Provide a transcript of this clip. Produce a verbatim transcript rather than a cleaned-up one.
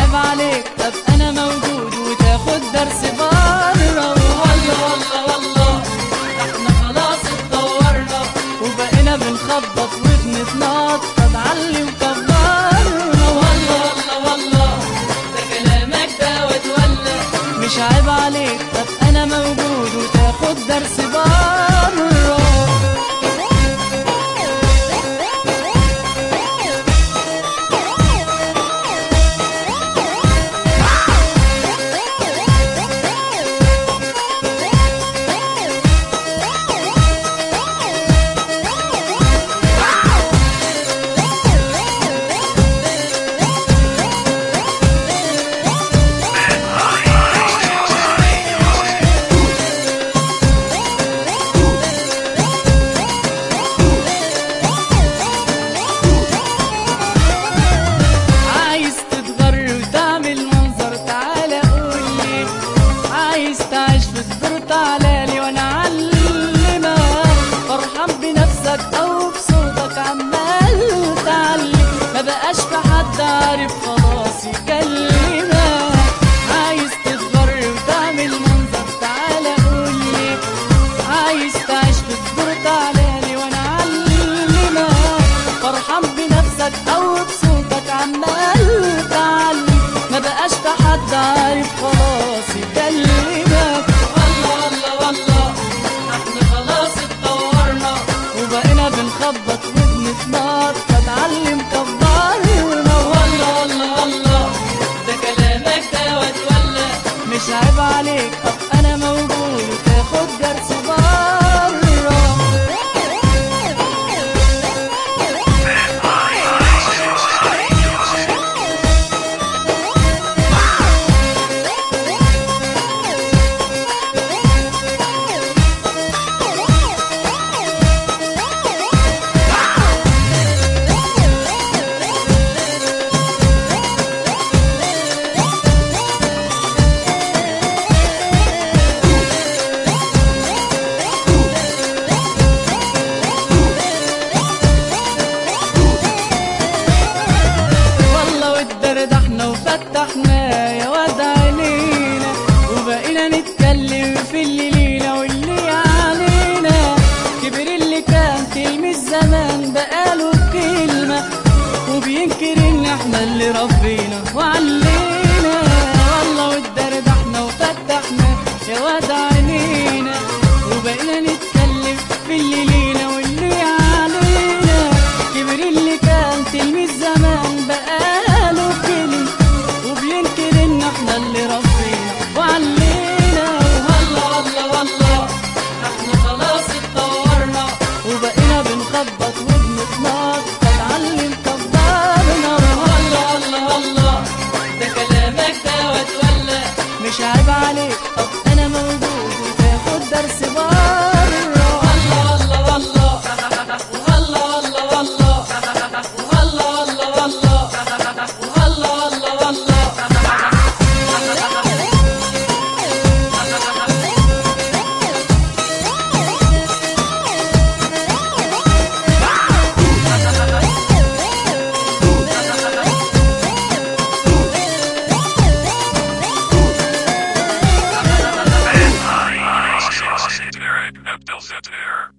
عيب عليك ابقى انا موجود وتاخد درس بره. والله والله والله احنا خلاص اتطورنا وبقينا بنخبط وبنتنطط علي وكبرنا. والله والله والله ده كلامك ده وتولى. مش عيب عليك ابقى انا موجود وتاخد درس بره. تعالالي وانا علمك فرحان بنفسك او بصوتك عمال تعلي. ما بقاش في حد عارف خلاص يكلمك. عايز تتغر وتعمل منظر تعالى قولي. عايز تعيش في الدور تعالالي وانا علمك فرحان بنفسك او بصوتك عمال تعلي. ما بقاش في حد عارف خلاص يكلمك. بنخبط وبنتنطط علي مكبرنا. والله والله والله ده كلامك ده وتولى. مش عيب عليك ابقى انا موجود وتاخد درس بره. فتحنا يا واد عينينا وبقينا نتكلم في اللي لينا واللي علينا. كبر اللي كان تلميذ زمان بقاله كلمة وبينكر ان احنا اللي ربينا وعلينا. والله واتدردحنا وفتحنا يا واد عينينا وبقينا نتكلم في اللي لينا واللي علينا. كبر اللي كان تلميذ زمان بقاله كلمة وبينكر ان احنا اللي ربينا وعلينا. والله والله والله احنا خلاص اتطورنا وبقينا بنخبط وبنتنطط علي مكبرنا. والله والله والله ده كلامك ده وتولى. مش عيب عليك طب انا موجود وتاخد درس بره. Abdel Zatar.